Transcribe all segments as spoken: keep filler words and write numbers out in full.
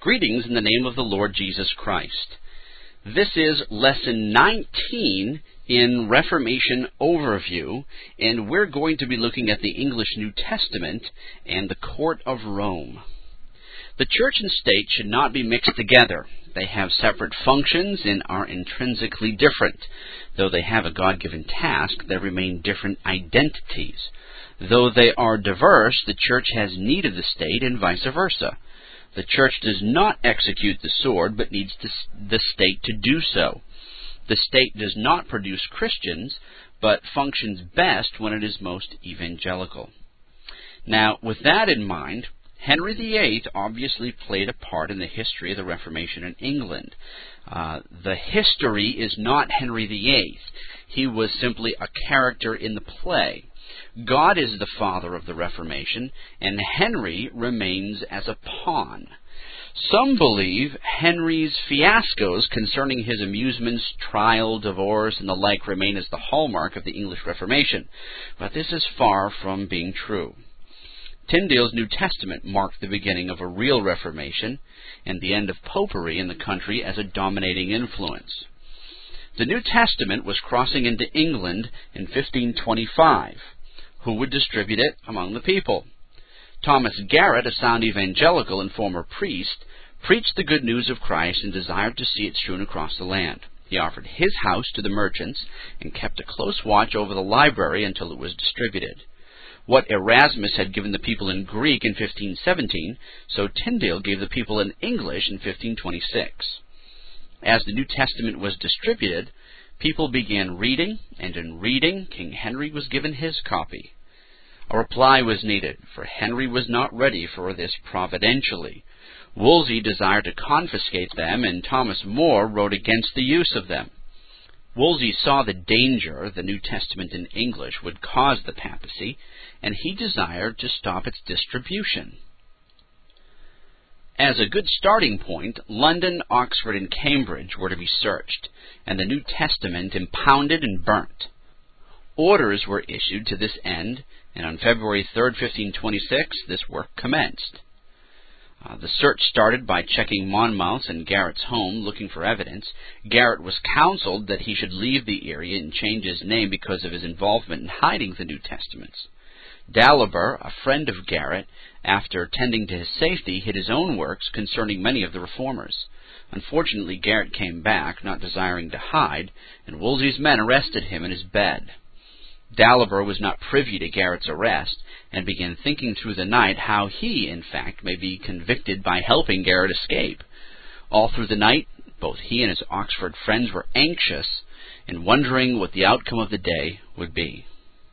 Greetings in the name of the Lord Jesus Christ. This is Lesson nineteen in Reformation Overview, and we're going to be looking at the English New Testament and the Court of Rome. The church and state should not be mixed together. They have separate functions and are intrinsically different. Though they have a God-given task, they remain different identities. Though they are diverse, the church has need of the state and vice versa. The church does not execute the sword, but needs to, the state to do so. The state does not produce Christians, but functions best when it is most evangelical. Now, with that in mind, Henry the Eighth obviously played a part in the history of the Reformation in England. Uh, the history is not Henry the Eighth. He was simply a character in the play. God is the father of the Reformation, and Henry remains as a pawn. Some believe Henry's fiascos concerning his amusements, trial, divorce, and the like remain as the hallmark of the English Reformation, but this is far from being true. Tyndale's New Testament marked the beginning of a real Reformation and the end of popery in the country as a dominating influence. The New Testament was crossing into England in fifteen twenty-five. Who would distribute it among the people? Thomas Garrett, a sound evangelical and former priest, preached the good news of Christ and desired to see it strewn across the land. He offered his house to the merchants and kept a close watch over the library until it was distributed. What Erasmus had given the people in Greek in fifteen seventeen, so Tyndale gave the people in English in fifteen twenty-six. As the New Testament was distributed, people began reading, and in reading, King Henry was given his copy. A reply was needed, for Henry was not ready for this providentially. Wolsey desired to confiscate them, and Thomas More wrote against the use of them. Wolsey saw the danger the New Testament in English would cause the papacy, and he desired to stop its distribution. As a good starting point, London, Oxford, and Cambridge were to be searched, and the New Testament impounded and burnt. Orders were issued to this end, and on February third, fifteen twenty-six, this work commenced. Uh, the search started by checking Monmouth's and Garrett's home, looking for evidence. Garrett was counseled that he should leave the area and change his name because of his involvement in hiding the New Testaments. Daliber, a friend of Garrett, after tending to his safety, hid his own works concerning many of the reformers. Unfortunately, Garrett came back, not desiring to hide, and Wolsey's men arrested him in his bed. Daliber was not privy to Garrett's arrest, and began thinking through the night how he, in fact, may be convicted by helping Garrett escape. All through the night, both he and his Oxford friends were anxious and wondering what the outcome of the day would be.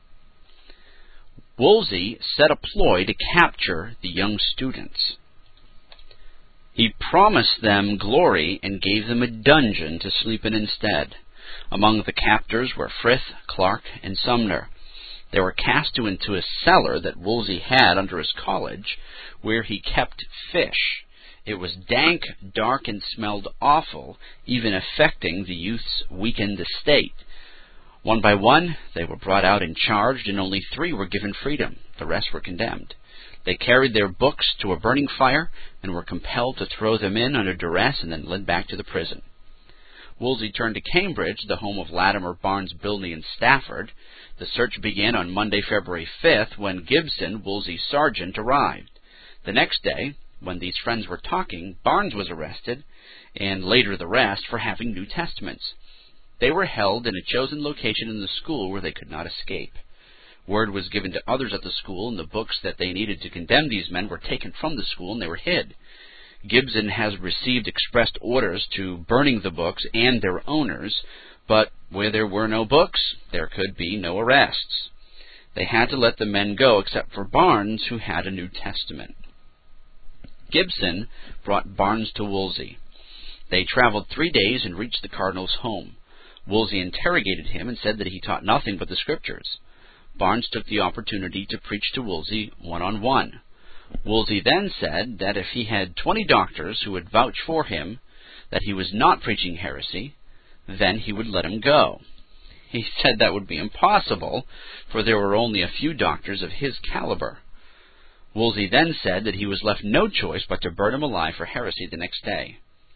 Wolsey set a ploy to capture the young students. He promised them glory and gave them a dungeon to sleep in instead. Among the captors were Frith, Clark, and Sumner. They were cast into a cellar that Wolsey had under his college, where he kept fish. It was dank, dark, and smelled awful, even affecting the youth's weakened estate. One by one, they were brought out and charged, and only three were given freedom. The rest were condemned. They carried their books to a burning fire and were compelled to throw them in under duress and then led back to the prison. Wolsey turned to Cambridge, the home of Latimer, Barnes, Bilney, and Stafford. The search began on Monday, February fifth, when Gibson, Wolsey's sergeant, arrived. The next day, when these friends were talking, Barnes was arrested, and later the rest, for having New Testaments. They were held in a chosen location in the school where they could not escape. Word was given to others at the school, and the books that they needed to condemn these men were taken from the school and they were hid. Gibson has received expressed orders to burning the books and their owners, but where there were no books, there could be no arrests. They had to let the men go except for Barnes, who had a New Testament. Gibson brought Barnes to Wolsey. They traveled three days and reached the cardinal's home. Wolsey interrogated him and said that he taught nothing but the Scriptures. Barnes took the opportunity to preach to Wolsey one-on-one. Wolsey then said that if he had twenty doctors who would vouch for him that he was not preaching heresy, then he would let him go. He said that would be impossible, for there were only a few doctors of his caliber. Wolsey then said that he was left no choice but to burn him alive for heresy the next day.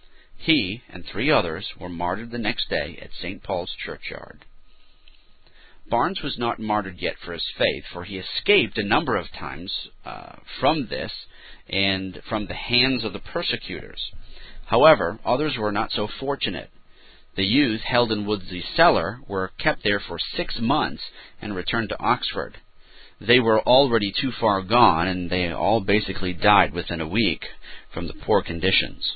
He and three others were martyred the next day at Saint Paul's churchyard. Barnes was not martyred yet for his faith, for he escaped a number of times uh, from this and from the hands of the persecutors. However, others were not so fortunate. The youth held in Wolsey's cellar were kept there for six months and returned to Oxford. They were already too far gone, and they all basically died within a week from the poor conditions.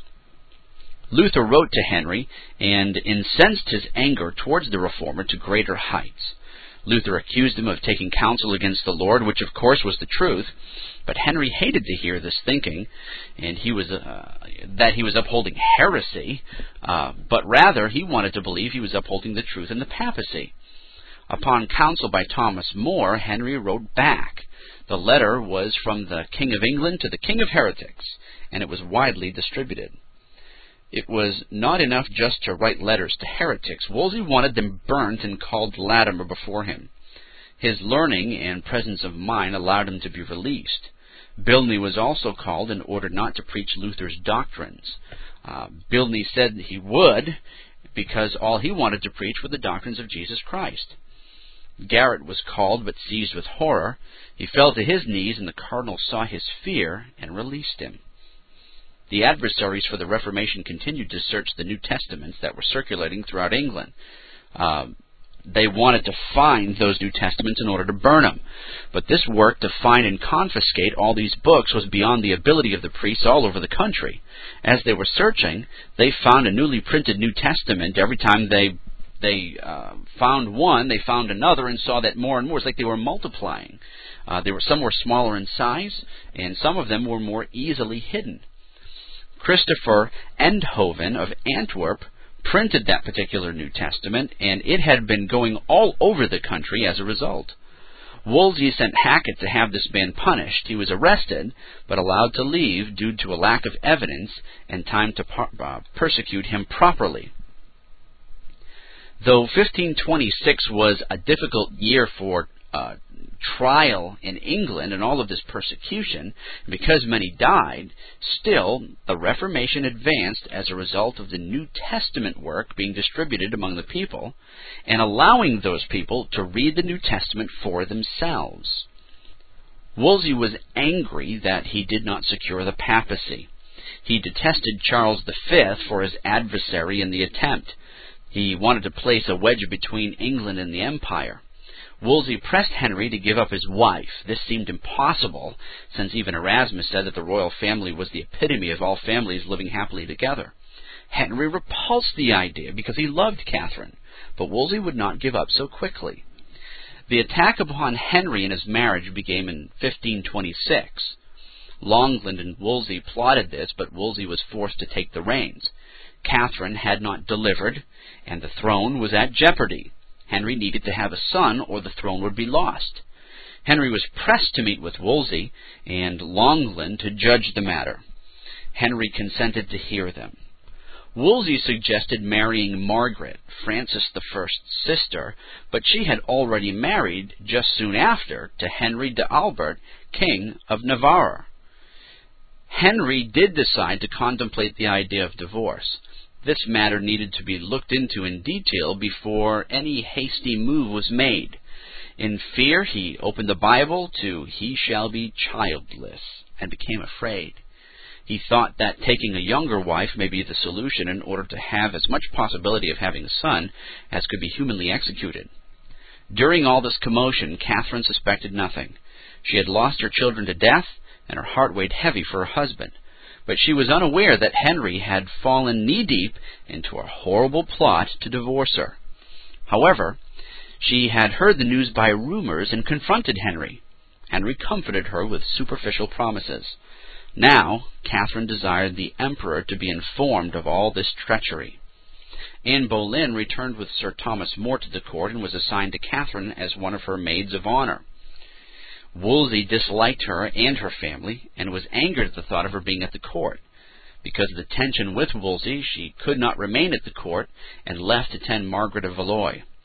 Luther wrote to Henry and incensed his anger towards the reformer to greater heights. Luther accused him of taking counsel against the Lord, which of course was the truth, but Henry hated to hear this thinking, and he was uh, that he was upholding heresy, uh, but rather he wanted to believe he was upholding the truth in the papacy. Upon counsel by Thomas More, Henry wrote back. The letter was from the King of England to the King of Heretics, and it was widely distributed. It was not enough just to write letters to heretics. Wolsey wanted them burnt and called Latimer before him. His learning and presence of mind allowed him to be released. Bilney was also called in order not to preach Luther's doctrines. Uh, Bilney said he would, because all he wanted to preach were the doctrines of Jesus Christ. Garrett was called, but seized with horror. He fell to his knees, and the cardinal saw his fear and released him. The adversaries for the Reformation continued to search the New Testaments that were circulating throughout England. Uh, they wanted to find those New Testaments in order to burn them. But this work to find and confiscate all these books was beyond the ability of the priests all over the country. As they were searching, they found a newly printed New Testament. Every time they they uh, found one, they found another, and saw that more and more. It's like they were multiplying. Uh, they were some were smaller in size, and some of them were more easily hidden. Christopher Endhoven of Antwerp printed that particular New Testament, and it had been going all over the country as a result. Wolsey sent Hackett to have this man punished. He was arrested, but allowed to leave due to a lack of evidence and time to uh, persecute him properly. Though fifteen twenty-six was a difficult year for uh, trial in England and all of this persecution, because many died, still the Reformation advanced as a result of the New Testament work being distributed among the people and allowing those people to read the New Testament for themselves. Wolsey was angry that he did not secure the papacy. He detested Charles the Fifth for his adversary in the attempt. He wanted to place a wedge between England and the Empire. Wolsey pressed Henry to give up his wife. This seemed impossible, since even Erasmus said that the royal family was the epitome of all families living happily together. Henry repulsed the idea because he loved Catherine, but Wolsey would not give up so quickly. The attack upon Henry and his marriage began in fifteen twenty-six. Longland and Wolsey plotted this, but Wolsey was forced to take the reins. Catherine had not delivered, and the throne was at jeopardy. Henry needed to have a son, or the throne would be lost. Henry was pressed to meet with Wolsey and Longland to judge the matter. Henry consented to hear them. Wolsey suggested marrying Margaret, Francis the First's sister, but she had already married just soon after to Henry de Albert, King of Navarre. Henry did decide to contemplate the idea of divorce. This matter needed to be looked into in detail before any hasty move was made. In fear, he opened the Bible to "he shall be childless," and became afraid. He thought that taking a younger wife may be the solution in order to have as much possibility of having a son as could be humanly executed. During all this commotion, Catherine suspected nothing. She had lost her children to death, and her heart weighed heavy for her husband. But she was unaware that Henry had fallen knee-deep into a horrible plot to divorce her. However, she had heard the news by rumors and confronted Henry. Henry comforted her with superficial promises. Now, Catherine desired the emperor to be informed of all this treachery. Anne Boleyn returned with Sir Thomas More to the court and was assigned to Catherine as one of her maids of honor. Wolsey disliked her and her family, and was angered at the thought of her being at the court. Because of the tension with Wolsey, she could not remain at the court, and left to tend Margaret of Valois.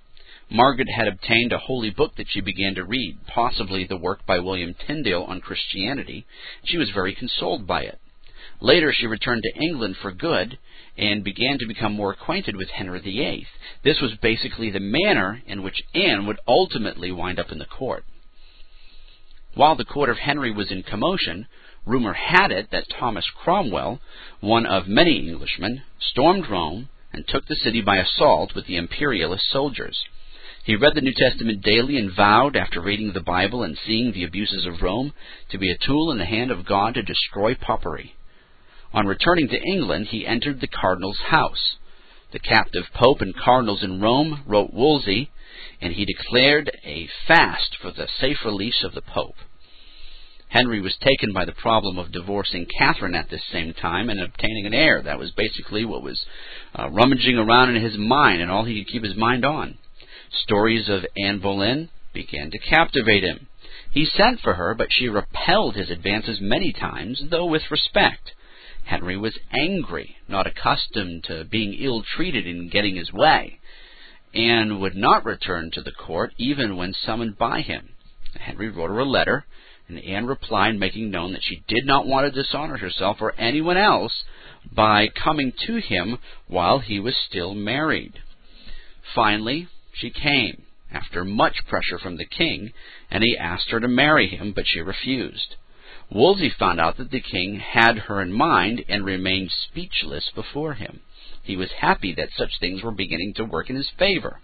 Margaret had obtained a holy book that she began to read, possibly the work by William Tyndale on Christianity. She was very consoled by it. Later, she returned to England for good and began to become more acquainted with Henry the Eighth. This was basically the manner in which Anne would ultimately wind up in the court. While the court of Henry was in commotion, rumor had it that Thomas Cromwell, one of many Englishmen, stormed Rome and took the city by assault with the imperialist soldiers. He read the New Testament daily and vowed, after reading the Bible and seeing the abuses of Rome, to be a tool in the hand of God to destroy popery. On returning to England, he entered the cardinal's house. The captive pope and cardinals in Rome wrote Wolsey, and he declared a fast for the safe release of the pope. Henry was taken by the problem of divorcing Catherine at this same time and obtaining an heir. That was basically what was uh, rummaging around in his mind and all he could keep his mind on. Stories of Anne Boleyn began to captivate him. He sent for her, but she repelled his advances many times, though with respect. Henry was angry, not accustomed to being ill-treated in getting his way. Anne would not return to the court even when summoned by him. Henry wrote her a letter, and Anne replied, making known that she did not want to dishonor herself or anyone else by coming to him while he was still married. Finally, she came, after much pressure from the king, and he asked her to marry him, but she refused. Wolsey found out that the king had her in mind and remained speechless before him. He was happy that such things were beginning to work in his favor.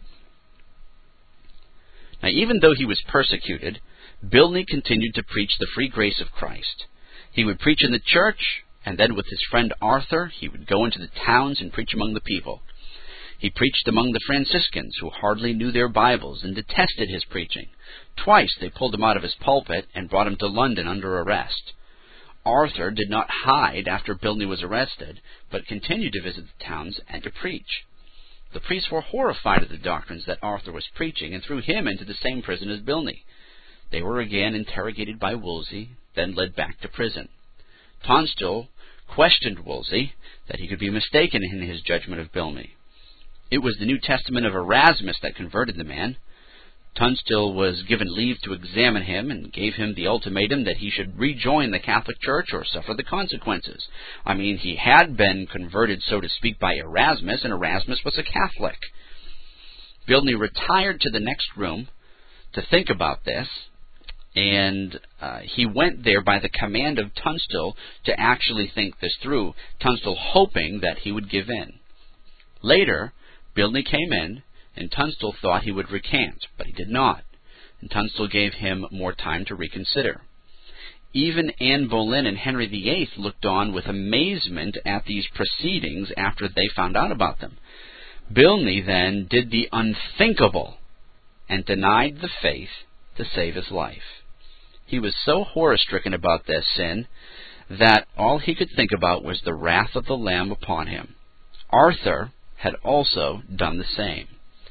Now, even though he was persecuted, Bilney continued to preach the free grace of Christ. He would preach in the church, and then with his friend Arthur, he would go into the towns and preach among the people. He preached among the Franciscans, who hardly knew their Bibles and detested his preaching. Twice they pulled him out of his pulpit and brought him to London under arrest. Arthur did not hide after Bilney was arrested, but continued to visit the towns and to preach. The priests were horrified at the doctrines that Arthur was preaching and threw him into the same prison as Bilney. They were again interrogated by Wolsey, then led back to prison. Tunstall questioned Wolsey that he could be mistaken in his judgment of Bilney. It was the New Testament of Erasmus that converted the man. Tunstall was given leave to examine him and gave him the ultimatum that he should rejoin the Catholic Church or suffer the consequences. I mean, he had been converted, so to speak, by Erasmus, and Erasmus was a Catholic. Bilney retired to the next room to think about this, and uh, he went there by the command of Tunstall to actually think this through, Tunstall hoping that he would give in. Later, Bilney came in, and Tunstall thought he would recant, but he did not, and Tunstall gave him more time to reconsider. Even Anne Boleyn and Henry the Eighth looked on with amazement at these proceedings after they found out about them. Bilney then did the unthinkable and denied the faith to save his life. He was so horror-stricken about this sin that all he could think about was the wrath of the Lamb upon him. Arthur had also done the same.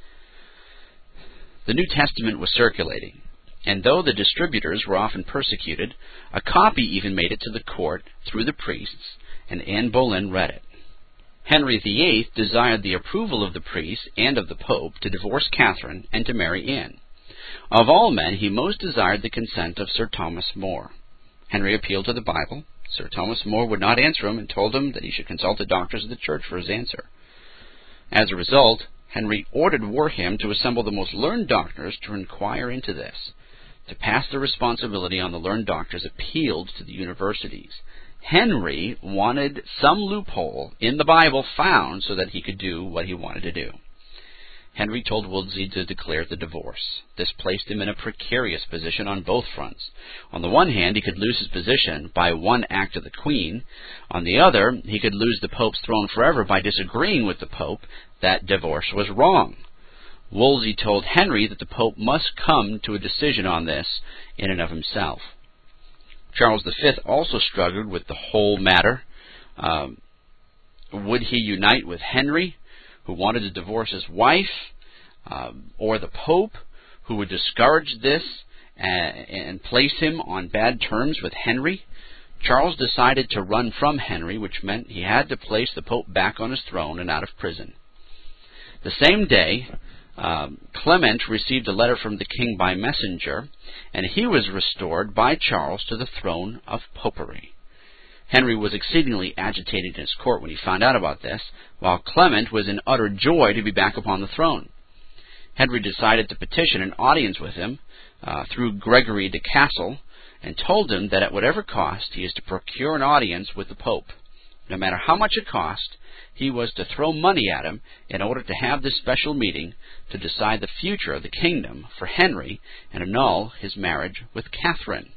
The New Testament was circulating, and though the distributors were often persecuted, a copy even made it to the court through the priests, and Anne Boleyn read it. Henry the Eighth desired the approval of the priests and of the Pope to divorce Catherine and to marry Anne. Of all men, he most desired the consent of Sir Thomas More. Henry appealed to the Bible. Sir Thomas More would not answer him and told him that he should consult the doctors of the church for his answer. As a result, Henry ordered Warham to assemble the most learned doctors to inquire into this. To pass the responsibility on the learned doctors appealed to the universities. Henry wanted some loophole in the Bible found so that he could do what he wanted to do. Henry told Wolsey to declare the divorce. This placed him in a precarious position on both fronts. On the one hand, he could lose his position by one act of the Queen. On the other, he could lose the Pope's throne forever by disagreeing with the Pope that divorce was wrong. Wolsey told Henry that the Pope must come to a decision on this in and of himself. Charles the Fifth also struggled with the whole matter. Um, would he unite with Henry, who wanted to divorce his wife, um, or the Pope, who would discourage this and, and place him on bad terms with Henry? Charles decided to run from Henry, which meant he had to place the Pope back on his throne and out of prison. The same day, Um, Clement received a letter from the king by messenger, and he was restored by Charles to the throne of popery. Henry was exceedingly agitated in his court when he found out about this, while Clement was in utter joy to be back upon the throne. Henry decided to petition an audience with him uh, through Gregory de Castle, and told him that at whatever cost he is to procure an audience with the Pope. No matter how much it cost, he was to throw money at him in order to have this special meeting to decide the future of the kingdom for Henry and annul his marriage with Catherine.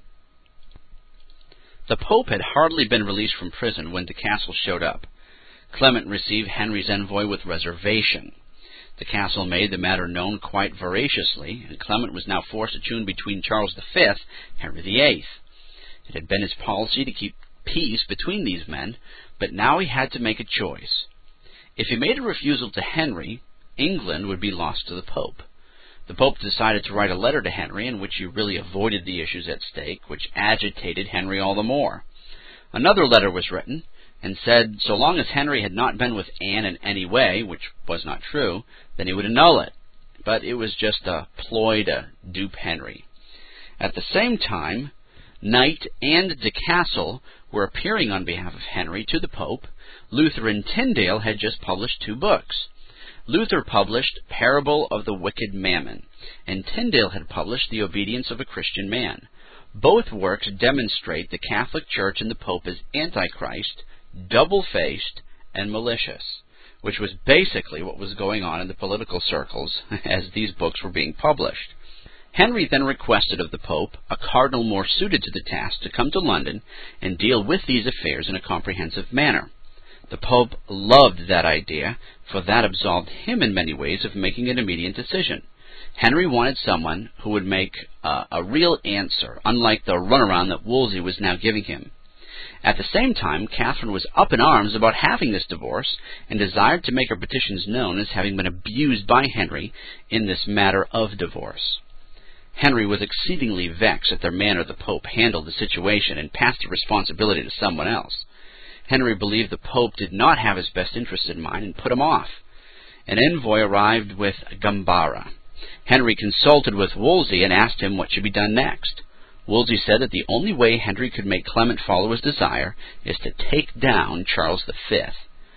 The Pope had hardly been released from prison when de Castle showed up. Clement received Henry's envoy with reservation. De Castle made the matter known quite voraciously, and Clement was now forced to choose between Charles the Fifth and Henry the Eighth. It had been his policy to keep peace between these men, but now he had to make a choice. If he made a refusal to Henry, England would be lost to the Pope. The Pope decided to write a letter to Henry in which he really avoided the issues at stake, which agitated Henry all the more. Another letter was written, and said so long as Henry had not been with Anne in any way, which was not true, then he would annul it. But it was just a ploy to dupe Henry. At the same time, Knight and de Castle were appearing on behalf of Henry to the Pope. Luther and Tyndale had just published two books. Luther published Parable of the Wicked Mammon, and Tyndale had published The Obedience of a Christian Man. Both works demonstrate the Catholic Church and the Pope as Antichrist, double-faced, and malicious, which was basically what was going on in the political circles as these books were being published. Henry then requested of the Pope a cardinal more suited to the task to come to London and deal with these affairs in a comprehensive manner. The Pope loved that idea, for that absolved him in many ways of making an immediate decision. Henry wanted someone who would make uh, a real answer, unlike the runaround that Wolsey was now giving him. At the same time, Catherine was up in arms about having this divorce and desired to make her petitions known as having been abused by Henry in this matter of divorce. Henry was exceedingly vexed at the manner the Pope handled the situation and passed the responsibility to someone else. Henry believed the Pope did not have his best interests in mind and put him off. An envoy arrived with Gambara. Henry consulted with Wolsey and asked him what should be done next. Wolsey said that the only way Henry could make Clement follow his desire is to take down Charles the Fifth.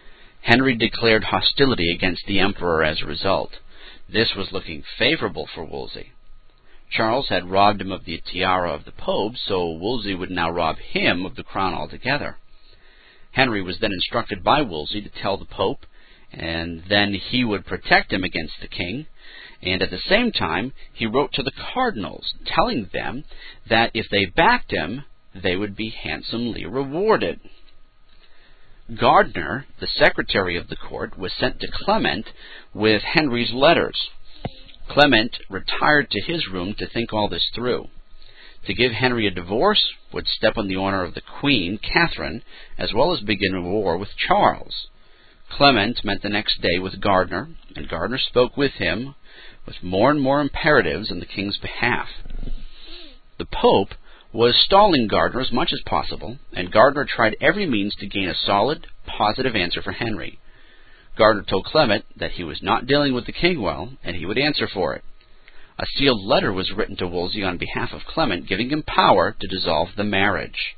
Henry declared hostility against the emperor as a result. This was looking favorable for Wolsey. Charles had robbed him of the tiara of the Pope, so Wolsey would now rob him of the crown altogether. Henry was then instructed by Wolsey to tell the Pope, and then he would protect him against the king. And at the same time, he wrote to the cardinals, telling them that if they backed him, they would be handsomely rewarded. Gardiner, the secretary of the court, was sent to Clement with Henry's letters. Clement retired to his room to think all this through. To give Henry a divorce would step on the honor of the Queen, Catherine, as well as begin a war with Charles. Clement met the next day with Gardiner, and Gardiner spoke with him with more and more imperatives on the king's behalf. The Pope was stalling Gardiner as much as possible, and Gardiner tried every means to gain a solid, positive answer for Henry. Gardiner told Clement that he was not dealing with the king well, and he would answer for it. A sealed letter was written to Wolsey on behalf of Clement, giving him power to dissolve the marriage.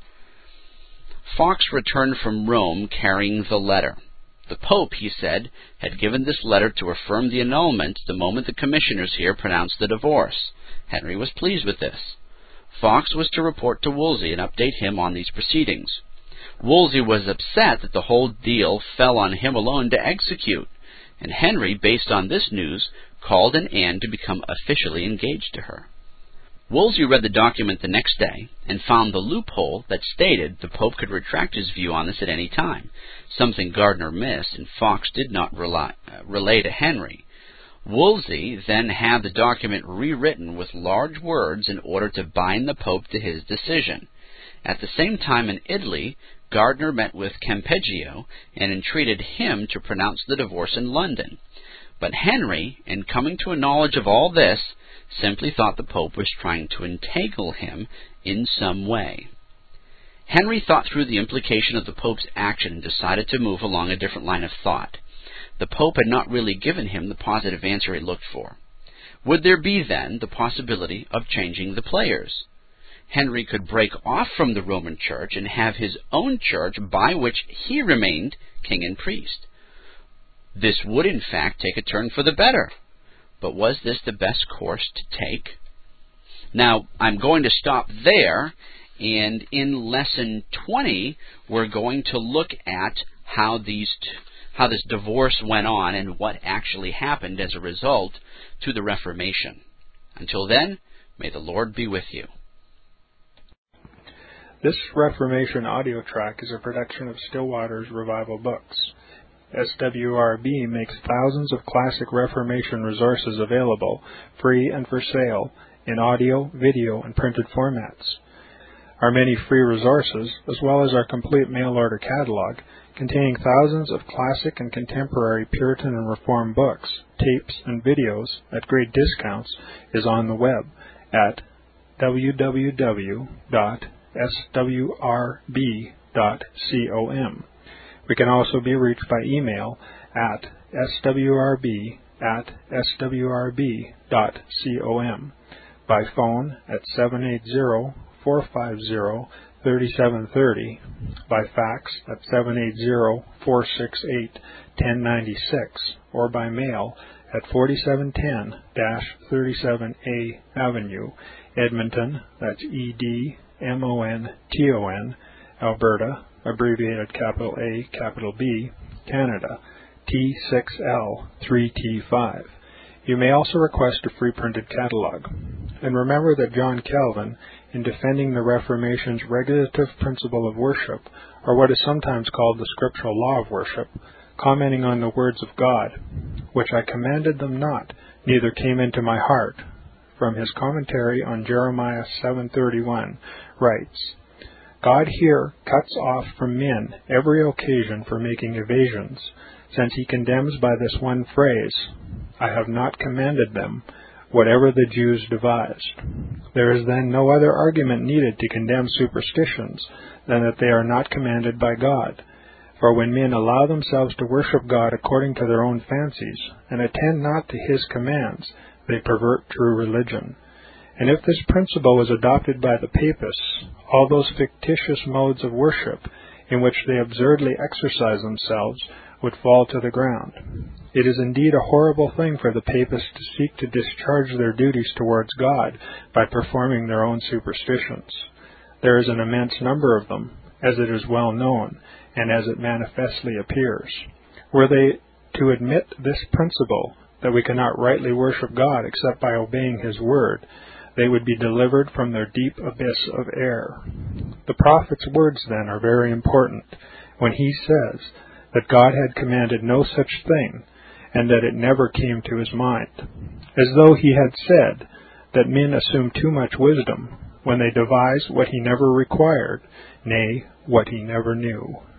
Fox returned from Rome carrying the letter. The Pope, he said, had given this letter to affirm the annulment the moment the commissioners here pronounced the divorce. Henry was pleased with this. Fox was to report to Wolsey and update him on these proceedings. Wolsey was upset that the whole deal fell on him alone to execute, and Henry, based on this news, called in Anne to become officially engaged to her. Wolsey read the document the next day and found the loophole that stated the Pope could retract his view on this at any time, something Gardiner missed and Fox did not rely, uh, relay to Henry. Wolsey then had the document rewritten with large words in order to bind the Pope to his decision. At the same time in Italy, Gardiner met with Campeggio and entreated him to pronounce the divorce in London. But Henry, in coming to a knowledge of all this, simply thought the Pope was trying to entangle him in some way. Henry thought through the implication of the Pope's action and decided to move along a different line of thought. The Pope had not really given him the positive answer he looked for. Would there be, then, the possibility of changing the players? Henry could break off from the Roman Church and have his own church by which he remained king and priest. This would, in fact, take a turn for the better. But was this the best course to take? Now, I'm going to stop there, and in Lesson twenty, we're going to look at how these t- how this divorce went on and what actually happened as a result to the Reformation. Until then, may the Lord be with you. This Reformation audio track is a production of Stillwater's Revival Books. S W R B makes thousands of classic Reformation resources available, free and for sale, in audio, video, and printed formats. Our many free resources, as well as our complete mail-order catalog, containing thousands of classic and contemporary Puritan and Reformed books, tapes, and videos at great discounts, is on the web at w w w dot s w r b dot com. We can also be reached by email at s w r b at s w r b dot com, by phone at seven eight zero, four five zero, three seven three zero, by fax at seven eight zero, four six eight, one zero nine six, or by mail at forty-seven ten thirty-seven A Avenue, Edmonton, that's E D M O N T O N, Alberta, abbreviated capital A, capital B, Canada, T six L three T five. You may also request a free printed catalog. And remember that John Calvin, in defending the Reformation's regulative principle of worship, or what is sometimes called the scriptural law of worship, commenting on the words of God, which I commanded them not, neither came into my heart, from his commentary on Jeremiah seven thirty-one, writes, God here cuts off from men every occasion for making evasions, since he condemns by this one phrase, I have not commanded them, whatever the Jews devised. There is then no other argument needed to condemn superstitions than that they are not commanded by God. For when men allow themselves to worship God according to their own fancies, and attend not to his commands, they pervert true religion. And if this principle was adopted by the Papists, all those fictitious modes of worship in which they absurdly exercise themselves would fall to the ground. It is indeed a horrible thing for the Papists to seek to discharge their duties towards God by performing their own superstitions. There is an immense number of them, as it is well known, and as it manifestly appears. Were they to admit this principle, that we cannot rightly worship God except by obeying his word, they would be delivered from their deep abyss of error. The prophet's words, then, are very important, when he says that God had commanded no such thing, and that it never came to his mind, as though he had said that men assume too much wisdom when they devise what he never required, nay, what he never knew.